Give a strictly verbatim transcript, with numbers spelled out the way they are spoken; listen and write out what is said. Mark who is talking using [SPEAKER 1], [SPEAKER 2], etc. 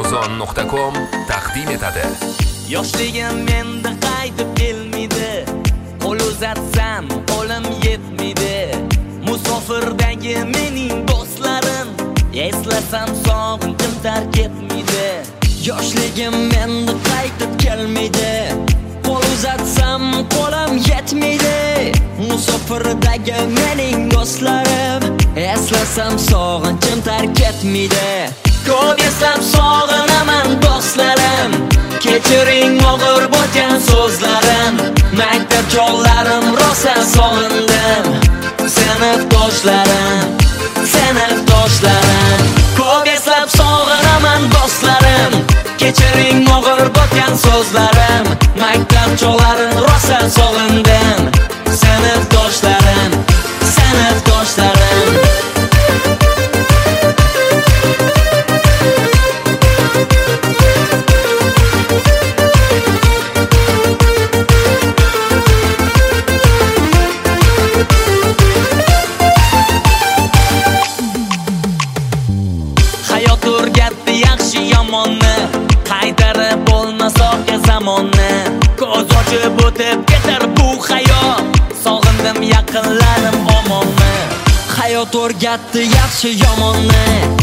[SPEAKER 1] amazon nuqta com taqdim etadi.
[SPEAKER 2] Yoshligim menda qaytib kelmaydi, qo'l uzatsam qo'lim yetmaydi. Musofirdagi mening do'stlarim, eslasam sog'inchim tark etmaydi.
[SPEAKER 3] Yoshligim menda qaytib kelmaydi, qo'l uzatsam qo'lim yetmaydi. Musofirdagi mening do'stlarim, eslasam sog'inchim tark etmaydi. Ko'p eslab sog'inaman do'stlarim, kechiring og'ir bo'lgan so'zlarim. Maktab chollarim rosa sog'indim, sinfdoshlarim, sinfdoshlarim. Ko'p eslab sog'inaman do'stlarim, kechiring og'ir bo'lgan so'zlarim. Maktab chollarim rosa sog'indim, sinfdoshlarim, sinfdoshlarim.
[SPEAKER 2] Hayot o'rgatdi yaxshi yomonni, qaytarib bo'lmas orqa zamonni. Ko'z ochib o'tib ketar bu hayot, sog'indim yaqinlarim omonmi.
[SPEAKER 3] Hayot o'rgatdi yaxshi yomonni,